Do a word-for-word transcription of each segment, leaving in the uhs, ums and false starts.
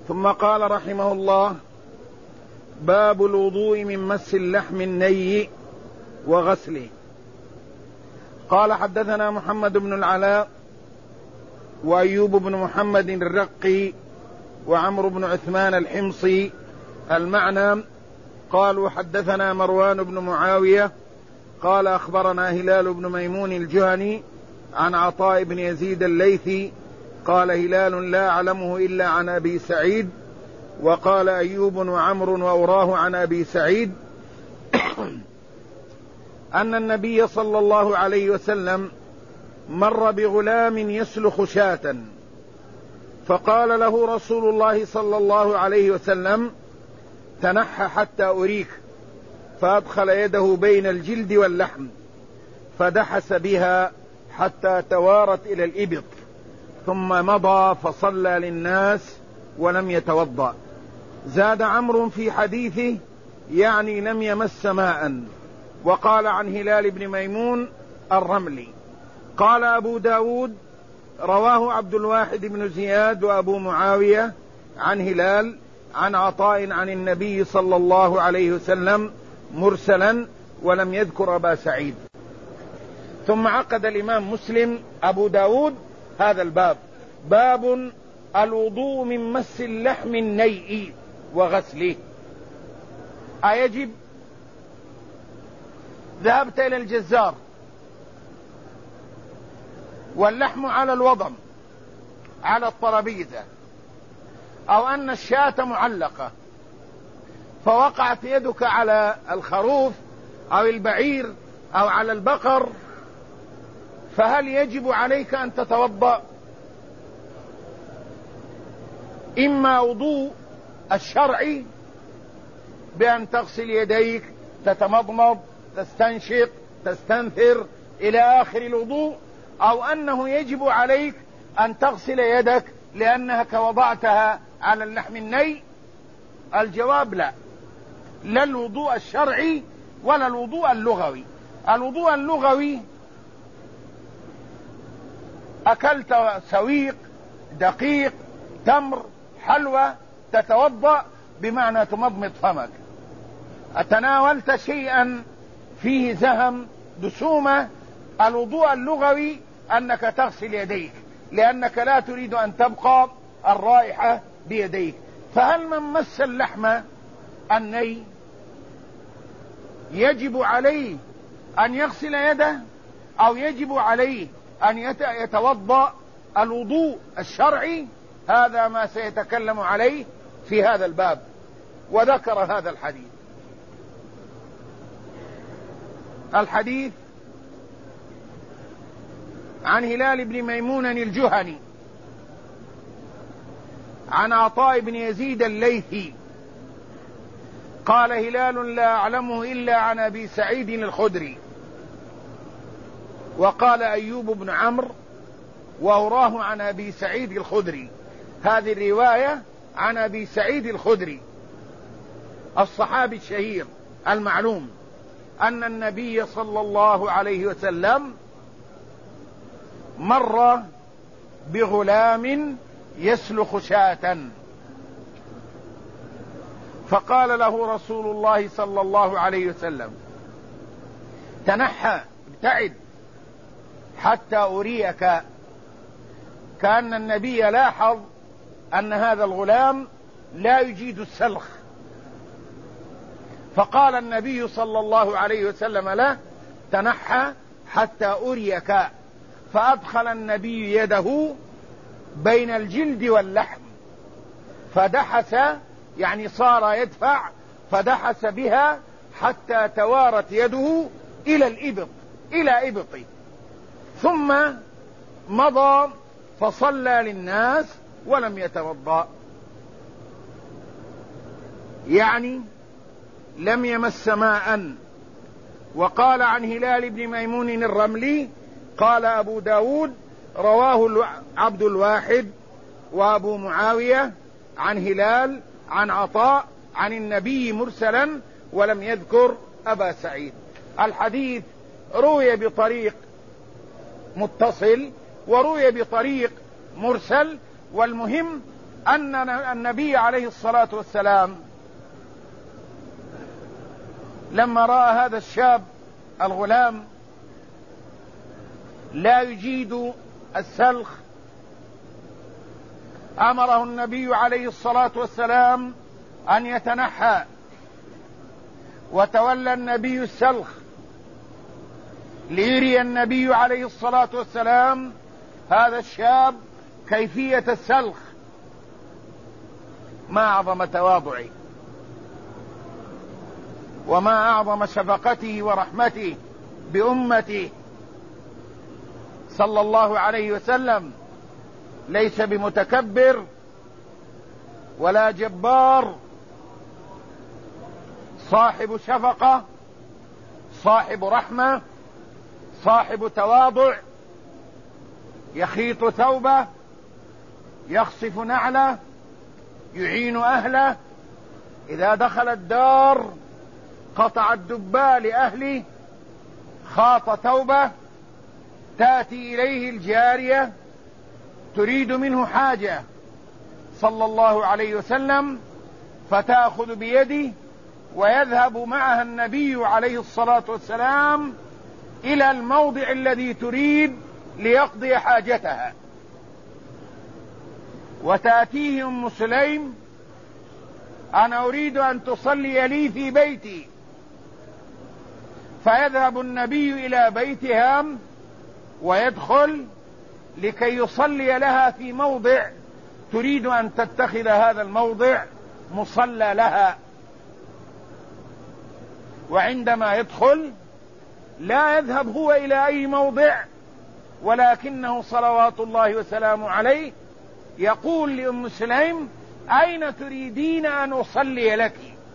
ثم قال رحمه الله: باب الوضوء من مس اللحم الني وغسله. قال: حدثنا محمد بن العلاء وأيوب بن محمد الرقي وعمرو بن عثمان الحمصي. المعنى: قالوا: حدثنا مروان بن معاوية قال: أخبرنا هلال بن ميمون الجهني عن عطاء بن يزيد الليثي قال: هلال لا أعلمه إلا عن أبي سعيد. وقال أيوب وعمر وأوراه عن أبي سعيد أن النبي صلى الله عليه وسلم مر بغلام يسلخ شاة، فقال له رسول الله صلى الله عليه وسلم: تنحى حتى أريك. فأدخل يده بين الجلد واللحم فدحس بها حتى توارت إلى الإبط، ثم مضى فصلى للناس ولم يتوضأ. زاد عمرو في حديثه: يعني لم يمس ماء. وقال عن هلال بن ميمون الرملي. قال أبو داود: رواه عبد الواحد بن زياد وأبو معاوية عن هلال عن عطاء عن النبي صلى الله عليه وسلم مرسلا، ولم يذكر أبا سعيد. ثم عقد الإمام مسلم أبو داود هذا الباب: باب الوضوء من مس اللحم النيء وغسله. أيجب؟ ذهبت إلى الجزار واللحم على الوضم على الطرابيزة، أو أن الشاة معلقة فوقعت يدك على الخروف أو البعير أو على البقر، فهل يجب عليك أن تتوضأ؟ إما وضوء الشرعي بأن تغسل يديك، تتمضمض، تستنشق، تستنثر إلى آخر الوضوء، أو أنه يجب عليك أن تغسل يدك لأنك وضعتها على اللحم الني. الجواب: لا، لا الوضوء الشرعي ولا الوضوء اللغوي. الوضوء اللغوي: أكلت سويق، دقيق، تمر، حلوى، تتوضأ بمعنى تمضمض فمك. تناولت شيئا فيه زهم، دسومة. الوضوء اللغوي أنك تغسل يديك لأنك لا تريد أن تبقى الرائحة بيديك. فهل من مس اللحم الني يجب عليه أن يغسل يده أو يجب عليه أن يتوضأ الوضوء الشرعي؟ هذا ما سيتكلم عليه في هذا الباب، وذكر هذا الحديث. الحديث عن هلال بن ميمون الجهني عن عطاء بن يزيد الليثي قال: هلال لا أعلمه إلا عن أبي سعيد الخدري. وقال أيوب بن عمرو: وأوراه عن أبي سعيد الخدري. هذه الرواية عن أبي سعيد الخدري الصحابي الشهير المعلوم أن النبي صلى الله عليه وسلم مر بغلام يسلخ شاة، فقال له رسول الله صلى الله عليه وسلم: تنحى، ابتعد حتى أريك. كأن النبي لاحظ أن هذا الغلام لا يجيد السلخ، فقال النبي صلى الله عليه وسلم له: تنحى حتى أريك. فأدخل النبي يده بين الجلد واللحم فدحس، يعني صار يدفع، فدحس بها حتى توارت يده إلى الإبط، إلى إبطه، ثم مضى فصلى للناس ولم يتوضأ، يعني لم يمس ماء. وقال عن هلال بن ميمون الرملي قال أبو داود: رواه عبد الواحد وأبو معاوية عن هلال عن عطاء عن النبي مرسلا، ولم يذكر أبا سعيد. الحديث روي بطريق متصل وروي بطريق مرسل، والمهم أن النبي عليه الصلاة والسلام لما رأى هذا الشاب الغلام لا يجيد السلخ أمره النبي عليه الصلاة والسلام أن يتنحى، وتولى النبي السلخ ليري النبي عليه الصلاة والسلام هذا الشاب كيفية السلخ. ما أعظم تواضعه وما أعظم شفقته ورحمته بأمته صلى الله عليه وسلم. ليس بمتكبر ولا جبار، صاحب شفقة، صاحب رحمة، صاحب تواضع، يخيط ثوبه، يخصف نعله، يعين أهله، إذا دخل الدار قطع الدباء لأهله، خاط ثوبه، تأتي إليه الجارية تريد منه حاجة صلى الله عليه وسلم فتأخذ بيده ويذهب معها النبي عليه الصلاة والسلام إلى الموضع الذي تريد ليقضي حاجتها. وتأتيه أم سليم: أنا أريد أن تصلي لي في بيتي. فيذهب النبي إلى بيتها ويدخل لكي يصلي لها في موضع تريد أن تتخذ هذا الموضع مصلى لها. وعندما يدخل لا يذهب هو إلى أي موضع، ولكنه صلوات الله وسلامه عليه يقول لأم سليم: أين تريدين أن أصلي لك؟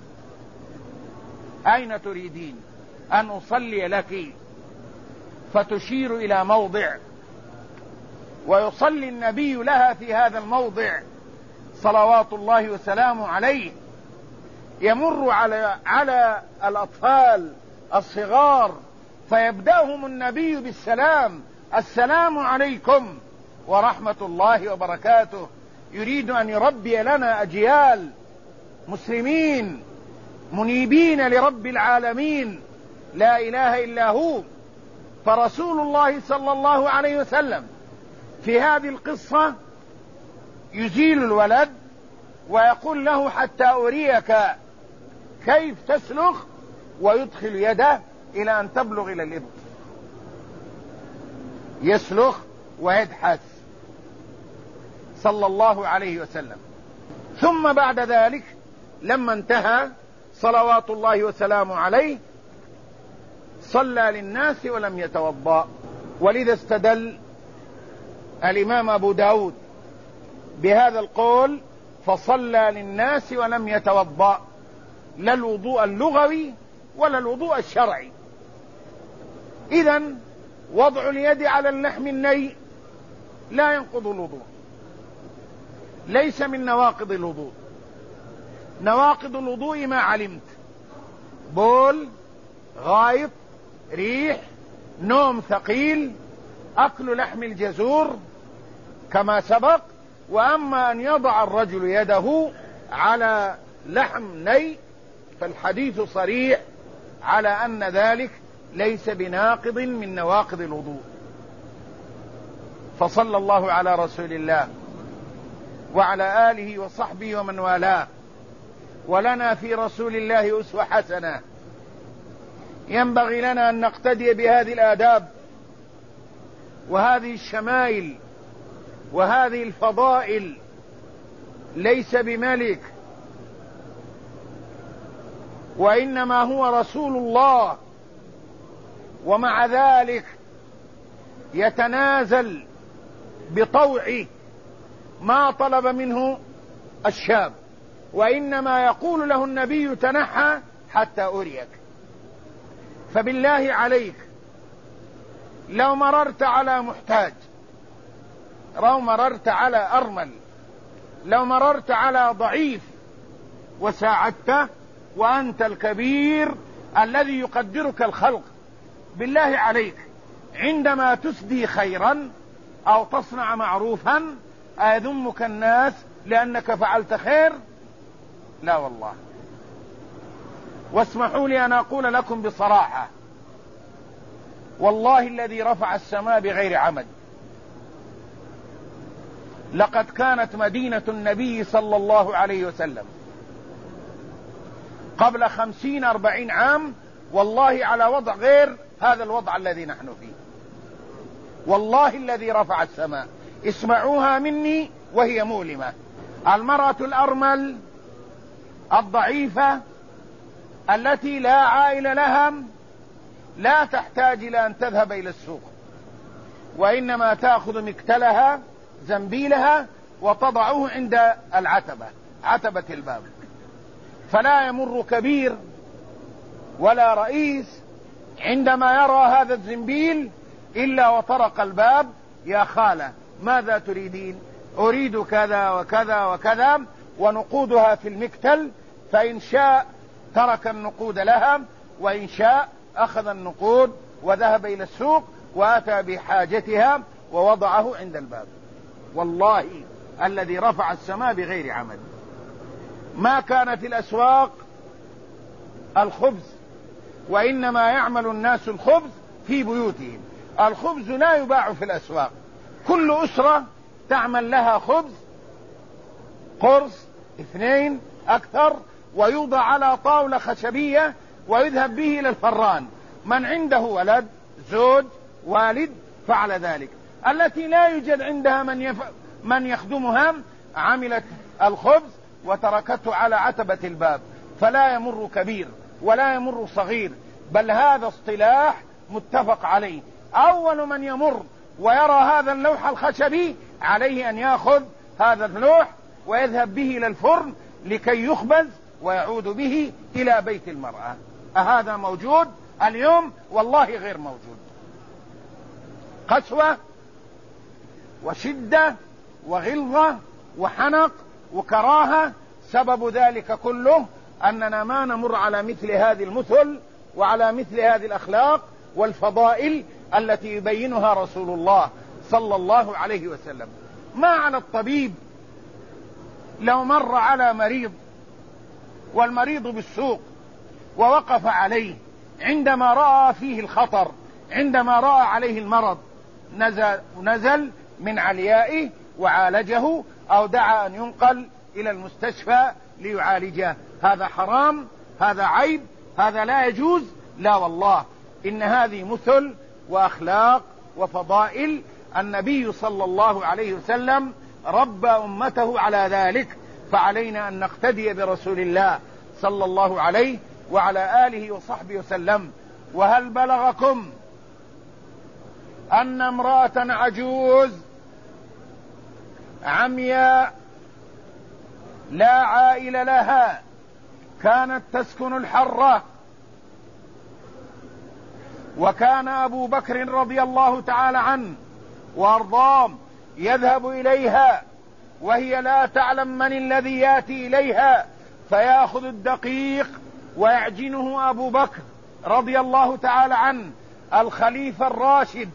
أين تريدين أن أصلي لك؟ فتشير إلى موضع، ويصلي النبي لها في هذا الموضع صلوات الله وسلامه عليه. يمر على على الأطفال الصغار فيبدأهم النبي بالسلام: السلام عليكم ورحمة الله وبركاته. يريد أن يربي لنا أجيال مسلمين منيبين لرب العالمين لا إله إلا هو. فرسول الله صلى الله عليه وسلم في هذه القصة يزيل الولد ويقول له: حتى أريك كيف تسلخ، ويدخل يده إلى أن تبلغ إلى الإبط، يسلخ ويدحس صلى الله عليه وسلم. ثم بعد ذلك لما انتهى صلوات الله وسلامه عليه صلى للناس ولم يتوضأ. ولذا استدل الإمام أبو داود بهذا القول: فصلى للناس ولم يتوضأ، لا الوضوء اللغوي ولا الوضوء الشرعي. إذن وضع اليد على اللحم الني لا ينقض الوضوء، ليس من نواقض الوضوء. نواقض الوضوء ما علمت: بول، غائط، ريح، نوم ثقيل، أكل لحم الجزور كما سبق. وأما أن يضع الرجل يده على لحم ني فالحديث صريح على أن ذلك ليس بناقض من نواقض الوضوء. فصلى الله على رسول الله وعلى آله وصحبه ومن والاه. ولنا في رسول الله أسوة حسنة، ينبغي لنا أن نقتدي بهذه الآداب وهذه الشمائل وهذه الفضائل. ليس بملك، وإنما هو رسول الله، ومع ذلك يتنازل بطوعه ما طلب منه الشاب، وإنما يقول له النبي: تنحى حتى أريك. فبالله عليك لو مررت على محتاج، لو مررت على أرمل، لو مررت على ضعيف وساعدته وأنت الكبير الذي يقدرك الخلق، بالله عليك عندما تسدي خيرا أو تصنع معروفا أيذمك الناس لأنك فعلت خير؟ لا والله. واسمحوا لي أن أقول لكم بصراحة، والله الذي رفع السماء بغير عمد، لقد كانت مدينة النبي صلى الله عليه وسلم قبل خمسين أربعين عام والله على وضع غير هذا الوضع الذي نحن فيه. والله الذي رفع السماء، اسمعوها مني وهي مؤلمة. المرأة الأرمل الضعيفة التي لا عائل لها لا تحتاج إلى أن تذهب إلى السوق، وإنما تأخذ مكتلها زنبيلها وتضعه عند العتبة، عتبة الباب، فلا يمر كبير ولا رئيس عندما يرى هذا الزنبيل إلا وطرق الباب: يا خالة ماذا تريدين؟ أريد كذا وكذا وكذا، ونقودها في المكتل، فإن شاء ترك النقود لها، وإن شاء أخذ النقود وذهب إلى السوق وأتى بحاجتها ووضعه عند الباب. والله الذي رفع السماء بغير عمد. ما كان في الأسواق الخبز، وإنما يعمل الناس الخبز في بيوتهم. الخبز لا يباع في الأسواق، كل أسرة تعمل لها خبز قرص اثنين أكثر، ويوضع على طاولة خشبية ويذهب به إلى الفران. من عنده ولد، زوج، والد، فعل ذلك. التي لا يوجد عندها من, يف... من يخدمها عملت الخبز وتركته على عتبة الباب، فلا يمر كبير ولا يمر صغير، بل هذا اصطلاح متفق عليه. أول من يمر ويرى هذا اللوح الخشبي عليه أن يأخذ هذا اللوح ويذهب به إلى الفرن لكي يخبز ويعود به إلى بيت المرأة. أهذا موجود اليوم؟ والله غير موجود. قسوة وشدة وغلظة وحنق وكراهة. سبب ذلك كله أننا ما نمر على مثل هذه المثل وعلى مثل هذه الأخلاق والفضائل التي يبينها رسول الله صلى الله عليه وسلم. ما على الطبيب لو مر على مريض والمريض بالسوق ووقف عليه عندما رأى فيه الخطر، عندما رأى عليه المرض، نزل, نزل من عليائه وعالجه، أو دعا أن ينقل إلى المستشفى ليعالجه. هذا حرام، هذا عيب، هذا لا يجوز. لا والله، إن هذه مثل وأخلاق وفضائل. النبي صلى الله عليه وسلم ربى أمته على ذلك، فعلينا أن نقتدي برسول الله صلى الله عليه وعلى آله وصحبه وسلم. وهل بلغكم أن امرأة عجوز عمياء لا عائل لها كانت تسكن الحرة، وكان أبو بكر رضي الله تعالى عنه وأرضاه يذهب إليها وهي لا تعلم من الذي يأتي إليها، فيأخذ الدقيق ويعجنه أبو بكر رضي الله تعالى عنه الخليفة الراشد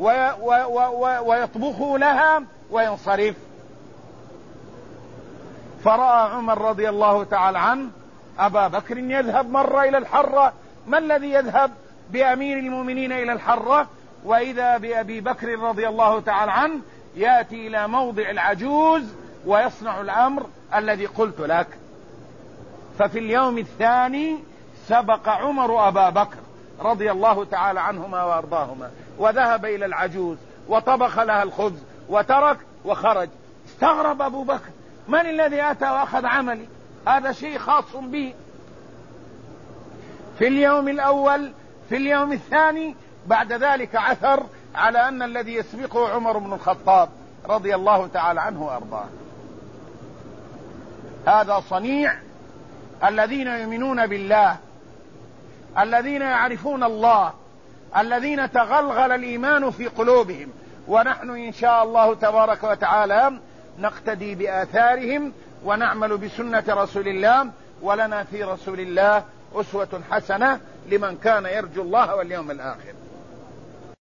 ويطبخه لها وينصرف. فرأى عمر رضي الله تعالى عنه أبا بكر يذهب مرة إلى الحرة. ما الذي يذهب بأمير المؤمنين إلى الحرة؟ وإذا بأبي بكر رضي الله تعالى عنه يأتي إلى موضع العجوز ويصنع الأمر الذي قلت لك. ففي اليوم الثاني سبق عمر أبا بكر رضي الله تعالى عنهما وأرضاهما، وذهب إلى العجوز وطبخ لها الخبز وترك وخرج. استغرب أبو بكر: من الذي أتى وأخذ عملي؟ هذا شيء خاص به. في اليوم الأول، في اليوم الثاني، بعد ذلك عثر على أن الذي يسبقه عمر بن الخطاب رضي الله تعالى عنه وأرضاه. هذا صنيع الذين يؤمنون بالله، الذين يعرفون الله، الذين تغلغل الإيمان في قلوبهم. ونحن إن شاء الله تبارك وتعالى نقتدي بآثارهم ونعمل بسنة رسول الله، ولنا في رسول الله أسوة حسنة لمن كان يرجو الله واليوم الآخر.